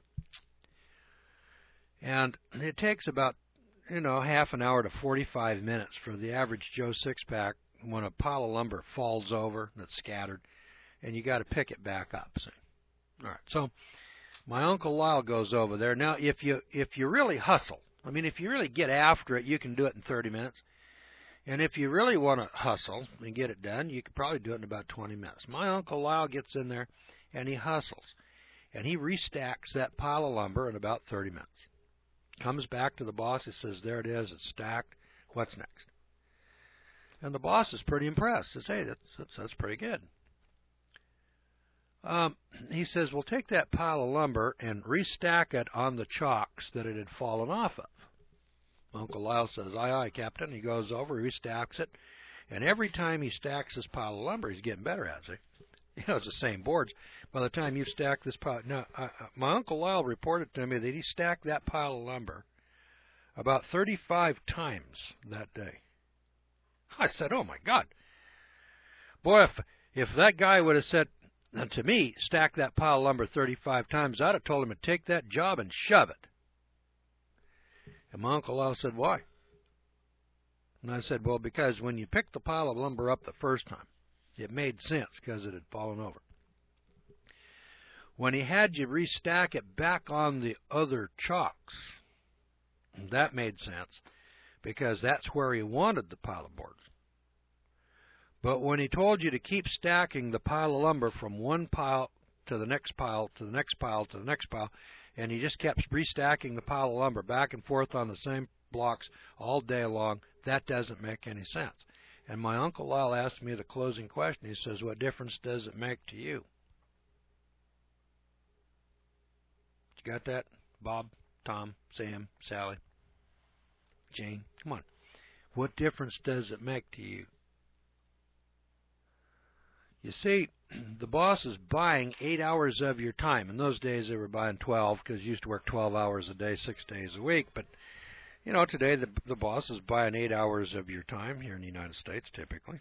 Speaker 1: And it takes about, you know, half an hour to forty-five minutes for the average Joe six-pack when a pile of lumber falls over and it's scattered, and you got to pick it back up. See? All right, so my Uncle Lyle goes over there. Now, if you if you really hustle, I mean, if you really get after it, you can do it in thirty minutes. And if you really want to hustle and get it done, you could probably do it in about twenty minutes. My Uncle Lyle gets in there, and he hustles. And he restacks that pile of lumber in about thirty minutes. Comes back to the boss. He says, there it is. It's stacked. What's next? And the boss is pretty impressed. He says, hey, that's, that's, that's pretty good. Um, he says, well, take that pile of lumber and restack it on the chocks that it had fallen off of. Uncle Lyle says, aye, aye, Captain. He goes over, he restacks it, and every time he stacks this pile of lumber, he's getting better at it. You know, it's the same boards. By the time you stack this pile, now, uh, my Uncle Lyle reported to me that he stacked that pile of lumber about thirty-five times that day. I said, oh, my God. Boy, if, if that guy would have said to me, stack that pile of lumber thirty-five times, I'd have told him to take that job and shove it. And my Uncle Lyle said, why? And I said, well, because when you picked the pile of lumber up the first time, it made sense because it had fallen over. When he had you restack it back on the other chocks, that made sense because that's where he wanted the pile of boards. But when he told you to keep stacking the pile of lumber from one pile to the next pile, to the next pile, to the next pile, and he just kept restacking the pile of lumber back and forth on the same blocks all day long, that doesn't make any sense. And my Uncle Lyle asked me the closing question. He says, what difference does it make to you? You got that? Bob, Tom, Sam, Sally, Jane, come on. What difference does it make to you? You see, the boss is buying eight hours of your time. In those days, they were buying twelve because you used to work twelve hours a day, six days a week. But, you know, today the, the boss is buying eight hours of your time here in the United States, typically.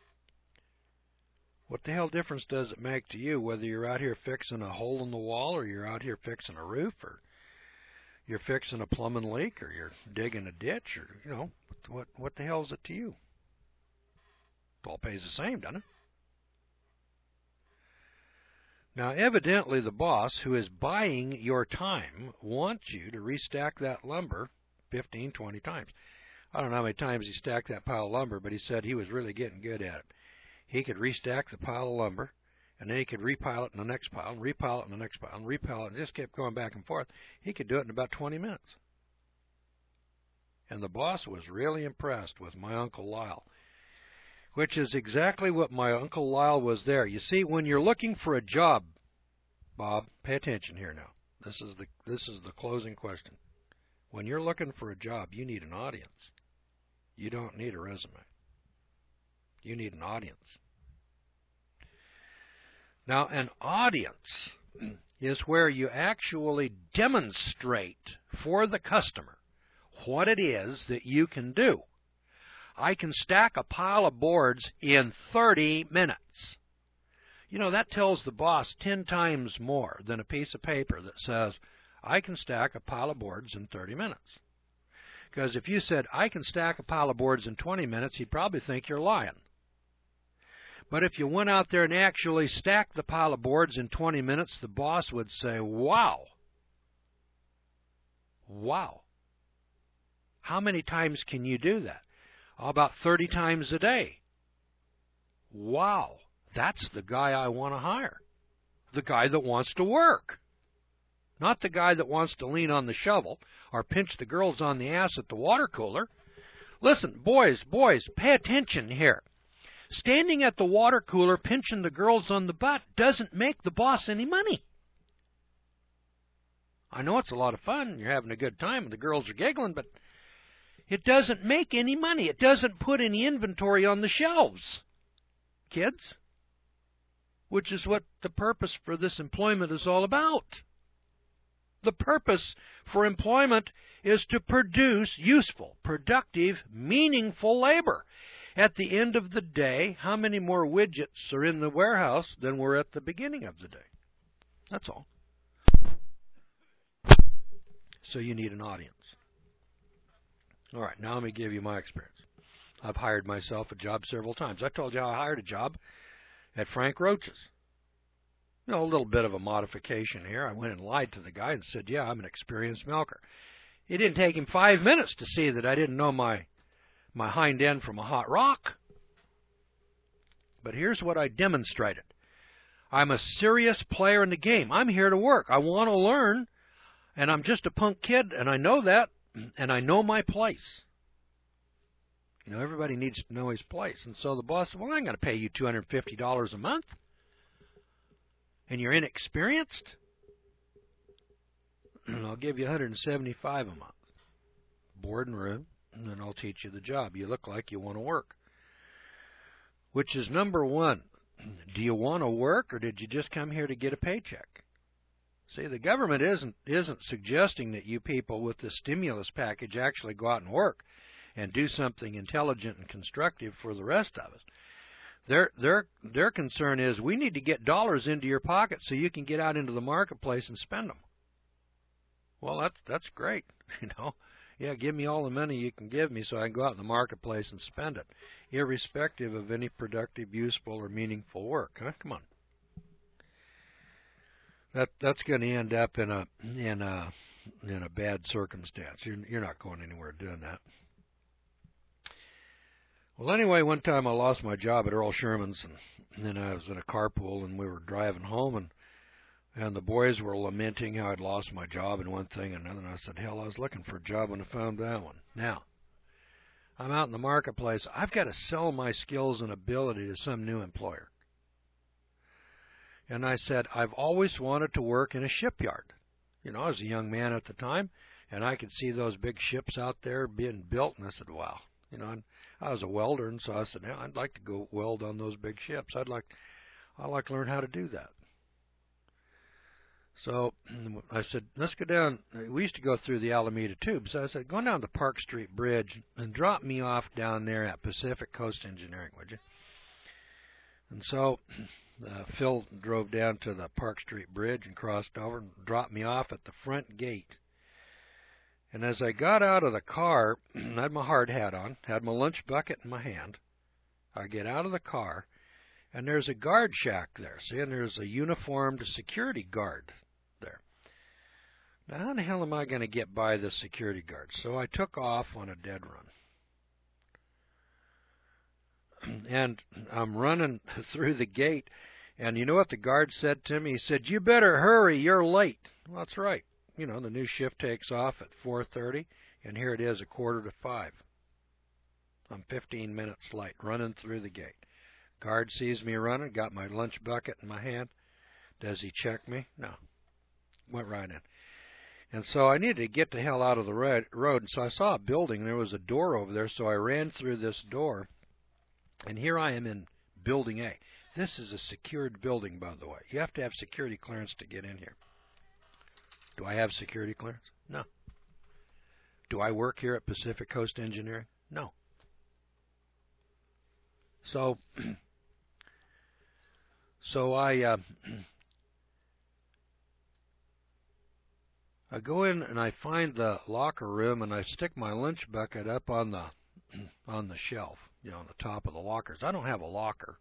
Speaker 1: What the hell difference does it make to you whether you're out here fixing a hole in the wall or you're out here fixing a roof or you're fixing a plumbing leak or you're digging a ditch or, you know, what, what the hell is it to you? It all pays the same, doesn't it? Now, evidently, the boss who is buying your time wants you to restack that lumber fifteen, twenty times. I don't know how many times he stacked that pile of lumber, but he said he was really getting good at it. He could restack the pile of lumber, and then he could repile it in the next pile, and repile it in the next pile, and repile it, and just kept going back and forth. He could do it in about twenty minutes. And the boss was really impressed with my Uncle Lyle, which is exactly what my Uncle Lyle was there. You see, when you're looking for a job, Bob, pay attention here now. This is the this is the closing question. When you're looking for a job, you need an audience. You don't need a resume. You need an audience. Now, an audience is where you actually demonstrate for the customer what it is that you can do. I can stack a pile of boards in thirty minutes. You know, that tells the boss ten times more than a piece of paper that says, I can stack a pile of boards in thirty minutes. Because if you said, I can stack a pile of boards in twenty minutes, he'd probably think you're lying. But if you went out there and actually stacked the pile of boards in twenty minutes, the boss would say, wow. Wow. How many times can you do that? Oh, about thirty times a day. Wow. That's the guy I want to hire. The guy that wants to work. Not the guy that wants to lean on the shovel or pinch the girls on the ass at the water cooler. Listen, boys, boys, pay attention here. Standing at the water cooler pinching the girls on the butt doesn't make the boss any money. I know it's a lot of fun. You're having a good time and the girls are giggling, but it doesn't make any money. It doesn't put any inventory on the shelves, kids, which is what the purpose for this employment is all about. The purpose for employment is to produce useful, productive, meaningful labor. At the end of the day, how many more widgets are in the warehouse than were at the beginning of the day? That's all. So you need an audience. All right, now let me give you my experience. I've hired myself a job several times. I told you how I hired a job at Frank Roach's. You know, a little bit of a modification here. I went and lied to the guy and said, yeah, I'm an experienced milker. It didn't take him five minutes to see that I didn't know my, my hind end from a hot rock. But here's what I demonstrated. I'm a serious player in the game. I'm here to work. I want to learn, and I'm just a punk kid, and I know that, and I know my place. You know, everybody needs to know his place. And so the boss said, well, I'm going to pay you two hundred fifty dollars a month. And you're inexperienced? And I'll give you one hundred seventy-five dollars a month. Board and room, and then I'll teach you the job. You look like you want to work. Which is number one. Do you want to work, or did you just come here to get a paycheck? See, the government isn't isn't suggesting that you people with the stimulus package actually go out and work and do something intelligent and constructive for the rest of us. Their their their concern is we need to get dollars into your pocket so you can get out into the marketplace and spend them. Well, that's that's great, you know. Yeah, give me all the money you can give me so I can go out in the marketplace and spend it, irrespective of any productive, useful, or meaningful work. Huh? Come on. That that's going to end up in a in a in a bad circumstance. You're you're not going anywhere doing that. Well, anyway, one time I lost my job at Earl Sherman's, and then I was in a carpool, and we were driving home, and and the boys were lamenting how I'd lost my job and one thing and another. And I said, hell, I was looking for a job when I found that one. Now, I'm out in the marketplace. I've got to sell my skills and ability to some new employer. And I said, I've always wanted to work in a shipyard. You know, I was a young man at the time, and I could see those big ships out there being built, and I said, wow. You know, I was a welder, and so I said, yeah, I'd like to go weld on those big ships. I'd like, I'd like to learn how to do that. So I said, let's go down. We used to go through the Alameda Tube. So I said, go down the Park Street Bridge and drop me off down there at Pacific Coast Engineering, would you? And so uh, Phil drove down to the Park Street Bridge and crossed over and dropped me off at the front gate. And as I got out of the car, I had my hard hat on, had my lunch bucket in my hand. I get out of the car, and there's a guard shack there. See, and there's a uniformed security guard there. Now, how the hell am I going to get by this security guard? So I took off on a dead run. And I'm running through the gate, And you know what the guard said to me? He said, "You better hurry, you're late." Well, that's right. You know, the new shift takes off at four thirty, and here it is a quarter to five. I'm fifteen minutes late, running through the gate. Guard sees me running, got my lunch bucket in my hand. Does he check me? No. Went right in. And so I needed to get the hell out of the road, and so I saw a building. There was a door over there, so I ran through this door, and here I am in Building A. This is a secured building, by the way. You have to have security clearance to get in here. Do I have security clearance? No. Do I work here at Pacific Coast Engineering? No. So, so I, uh, I go in and I find the locker room, and I stick my lunch bucket up on the on the shelf, you know, on the top of the lockers. I don't have a locker.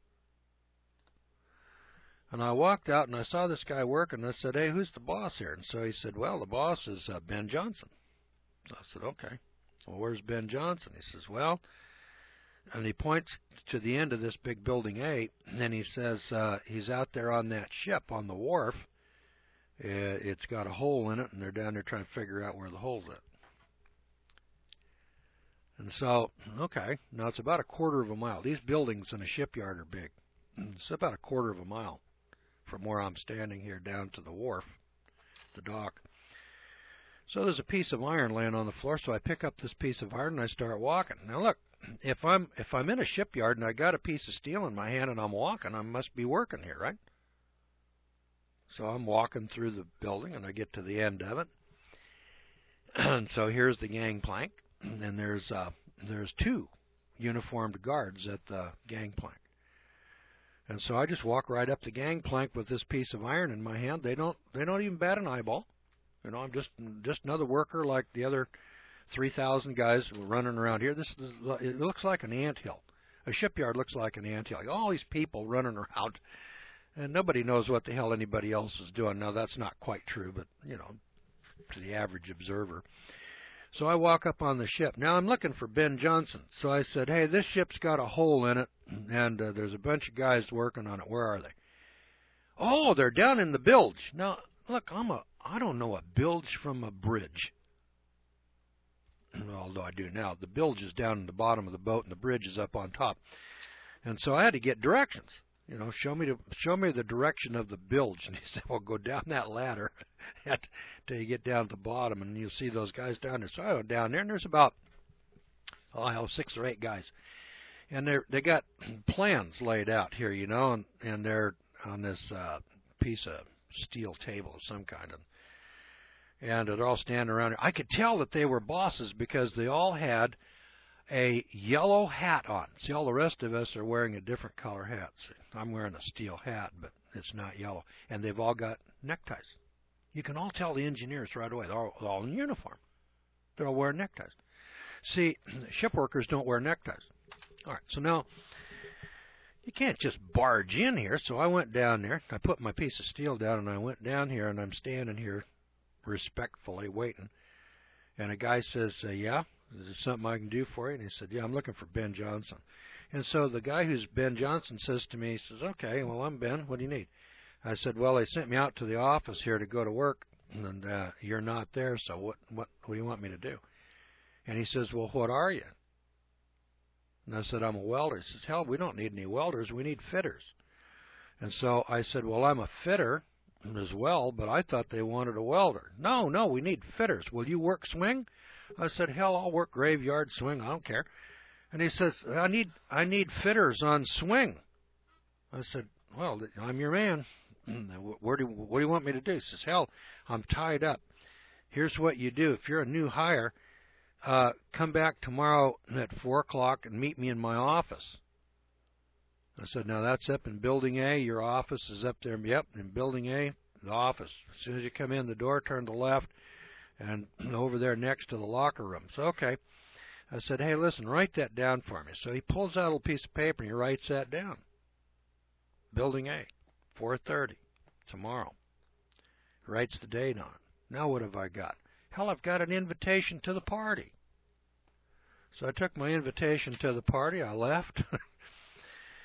Speaker 1: And I walked out and I saw this guy working, and I said, "Hey, who's the boss here?" And so he said, "Well, the boss is uh, Ben Johnson." So I said, "Okay. Well, where's Ben Johnson?" He says, "Well," and he points to the end of this big Building A, and he says, uh, he's out there on that ship on the wharf. Uh, it's got a hole in it, and they're down there trying to figure out where the hole's at. And so, okay, now it's about a quarter of a mile. These buildings in a shipyard are big. It's about a quarter of a mile from where I'm standing here down to the wharf, the dock. So there's a piece of iron laying on the floor, so I pick up this piece of iron and I start walking. Now look, if I'm if I'm in a shipyard and I got a piece of steel in my hand and I'm walking, I must be working here, right? So I'm walking through the building and I get to the end of it. And so here's the gangplank, and there's uh, there's two uniformed guards at the gangplank. And so I just walk right up the gangplank with this piece of iron in my hand. They don't they don't even bat an eyeball. You know, I'm just just another worker like the other three thousand guys running around here. This is, it looks like an anthill. A shipyard looks like an anthill. All these people running around, and nobody knows what the hell anybody else is doing. Now that's not quite true, but you know, to the average observer. So I walk up on the ship. Now I'm looking for Ben Johnson. So I said, "Hey, this ship's got a hole in it, and uh, there's a bunch of guys working on it. Where are they?" "Oh, they're down in the bilge." Now, look, I'm a, I don't know a bilge from a bridge. Although I do now. The bilge is down in the bottom of the boat, and the bridge is up on top. And so I had to get directions. You know, show me the show me the direction of the bilge. And he said, "Well, go down that ladder till you get down to the bottom, and you'll see those guys down there." So I went down there, and there's about oh, I know, six or eight guys, and they they got plans laid out here, you know, and and they're on this uh, piece of steel table of some kind, of, and they're all standing around here. I could tell that they were bosses because they all had a yellow hat on. See, all the rest of us are wearing a different color hat. See, I'm wearing a steel hat, but it's not yellow. And they've all got neckties. You can all tell the engineers right away. They're all, they're all in uniform. They're all wearing neckties. See, ship workers don't wear neckties. All right, so now you can't just barge in here. So I went down there. I put my piece of steel down, and I went down here, and I'm standing here respectfully waiting. And a guy says, uh, "Yeah, is there something I can do for you?" And he said, "Yeah, I'm looking for Ben Johnson." And so the guy who's Ben Johnson says to me, he says, "Okay, well, I'm Ben. What do you need?" I said, "Well, they sent me out to the office here to go to work, and uh, you're not there, so what, what, what do you want me to do?" And he says, "Well, what are you?" And I said, "I'm a welder." He says, "Hell, we don't need any welders. We need fitters." And so I said, "Well, I'm a fitter as well, but I thought they wanted a welder." "No, no, we need fitters. Will you work swing?" I said, "Hell, I'll work graveyard swing. I don't care." And he says, I need I need fitters on swing." I said, "Well, I'm your man. Where do, what do you want me to do?" He says, "Hell, I'm tied up. Here's what you do. If you're a new hire, uh, come back tomorrow at four o'clock and meet me in my office." I said, "Now that's up in Building A. Your office is up there." "Yep, in Building A, the office. As soon as you come in the door, turn to the left, and over there next to the locker room." So, okay. I said, "Hey, listen, write that down for me." So he pulls out a little piece of paper and he writes that down. Building A, four thirty, tomorrow. He writes the date on it. Now what have I got? Hell, I've got an invitation to the party. So I took my invitation to the party. I left.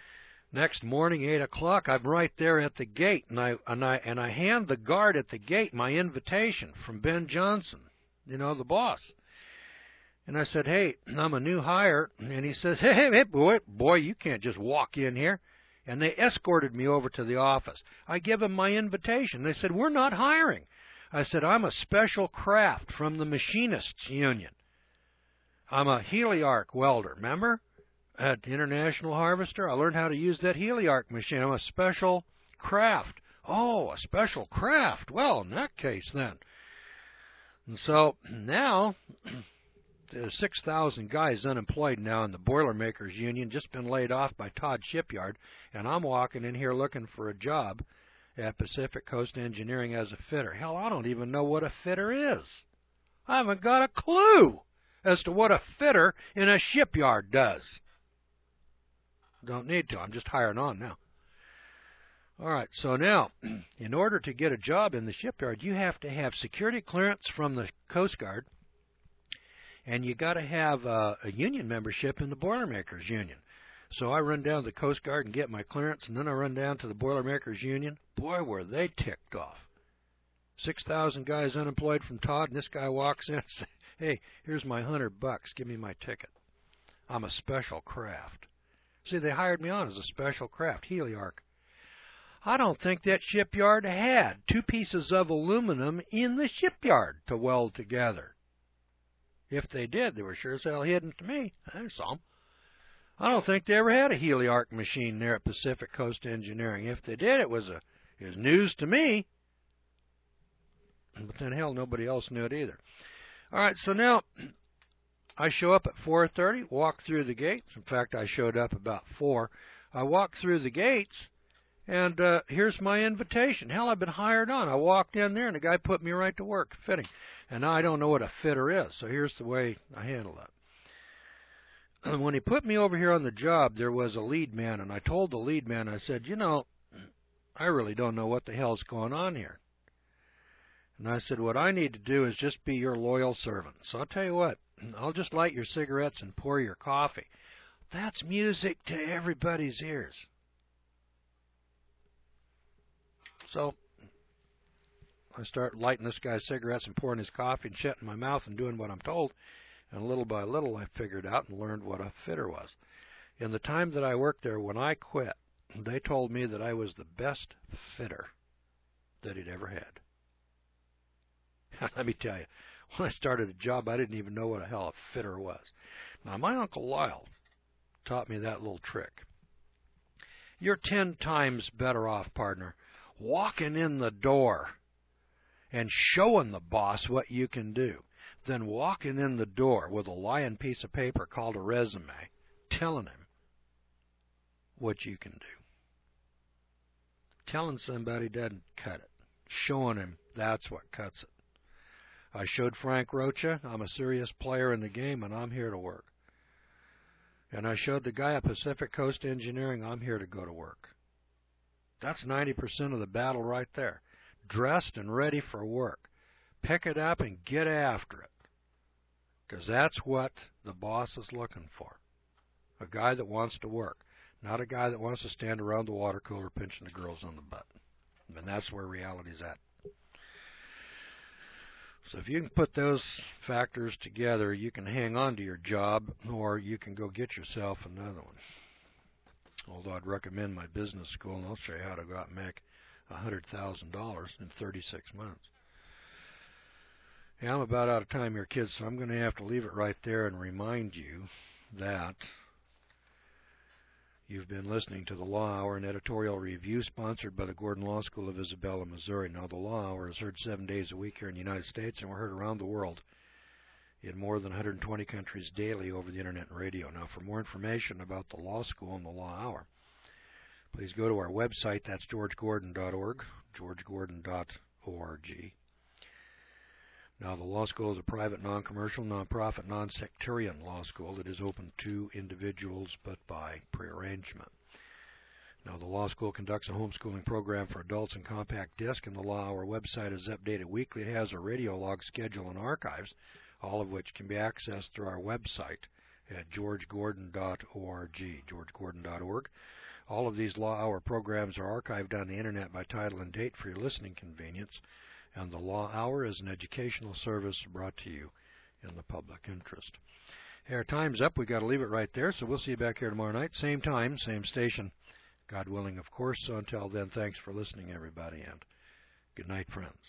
Speaker 1: Next morning, eight o'clock, I'm right there at the gate, and I and I and I hand the guard at the gate my invitation from Ben Johnson, you know, the boss. And I said, "Hey, I'm a new hire." And he says, "Hey, hey, hey, boy, boy, you can't just walk in here." And they escorted me over to the office. I give them my invitation. They said, "We're not hiring." I said, "I'm a special craft from the Machinists Union. I'm a Heliarc welder, remember? At International Harvester, I learned how to use that Heliarc machine. I'm a special craft." "Oh, a special craft. Well, in that case, then." And so now there's six thousand guys unemployed now in the Boilermakers Union, just been laid off by Todd Shipyard, and I'm walking in here looking for a job at Pacific Coast Engineering as a fitter. Hell, I don't even know what a fitter is. I haven't got a clue as to what a fitter in a shipyard does. Don't need to. I'm just hiring on now. All right, so now, in order to get a job in the shipyard, you have to have security clearance from the Coast Guard, and you got to have uh, a union membership in the Boilermakers Union. So I run down to the Coast Guard and get my clearance, and then I run down to the Boilermakers Union. Boy, were they ticked off. six thousand guys unemployed from Todd, and this guy walks in and says, "Hey, here's my hundred bucks. Give me my ticket. I'm a special craft." See, they hired me on as a special craft, Heliarc. I don't think that shipyard had two pieces of aluminum in the shipyard to weld together. If they did, they were sure as hell hidden to me. There's some. I don't think they ever had a Heliarc machine there at Pacific Coast Engineering. If they did, it was a it was news to me. But then, hell, nobody else knew it either. All right, so now I show up at four thirty, walk through the gates. In fact, I showed up about four. I walk through the gates, and uh, here's my invitation. Hell, I've been hired on. I walked in there, and the guy put me right to work fitting. And now I don't know what a fitter is, so here's the way I handle that. When he put me over here on the job, there was a lead man, and I told the lead man, I said, "You know, I really don't know what the hell's going on here." And I said, "What I need to do is just be your loyal servant. So I'll tell you what, I'll just light your cigarettes and pour your coffee." That's music to everybody's ears. So I start lighting this guy's cigarettes and pouring his coffee and shit in my mouth and doing what I'm told. And little by little, I figured out and learned what a fitter was. In the time that I worked there, when I quit, they told me that I was the best fitter that he'd ever had. Let me tell you, when I started a job, I didn't even know what the hell a fitter was. Now, my Uncle Lyle taught me that little trick. You're ten times better off, partner, walking in the door and showing the boss what you can do than walking in the door with a lying piece of paper called a resume, telling him what you can do. Telling somebody doesn't cut it. Showing him, that's what cuts it. I showed Frank Rocha, I'm a serious player in the game, and I'm here to work. And I showed the guy at Pacific Coast Engineering, I'm here to go to work. That's ninety percent of the battle right there. Dressed and ready for work. Pick it up and get after it. Because that's what the boss is looking for. A guy that wants to work. Not a guy that wants to stand around the water cooler pinching the girls on the butt. And that's where reality's at. So if you can put those factors together, you can hang on to your job, or you can go get yourself another one. Although I'd recommend my business school, and I'll show you how to go out and make one hundred thousand dollars in thirty-six months. Yeah, I'm about out of time here, kids, so I'm going to have to leave it right there and remind you that you've been listening to the Law Hour, an editorial review sponsored by the Gordon Law School of Isabella, Missouri. Now, the Law Hour is heard seven days a week here in the United States, and we're heard around the world in more than one hundred twenty countries daily over the Internet and radio. Now, for more information about the Law School and the Law Hour, please go to our website. That's george gordon dot org, george gordon dot org. Now, the law school is a private, non-commercial, non-profit, non-sectarian law school that is open to individuals but by prearrangement. Now, the law school conducts a homeschooling program for adults in compact disc, and the Law Hour website is updated weekly. It has a radio log schedule and archives, all of which can be accessed through our website at george gordon dot org, george gordon dot org. All of these Law Hour programs are archived on the Internet by title and date for your listening convenience, and the Law Hour is an educational service brought to you in the public interest. Hey, our time's up. We've got to leave it right there, so we'll see you back here tomorrow night. Same time, same station. God willing, of course. So until then, thanks for listening, everybody, and good night, friends.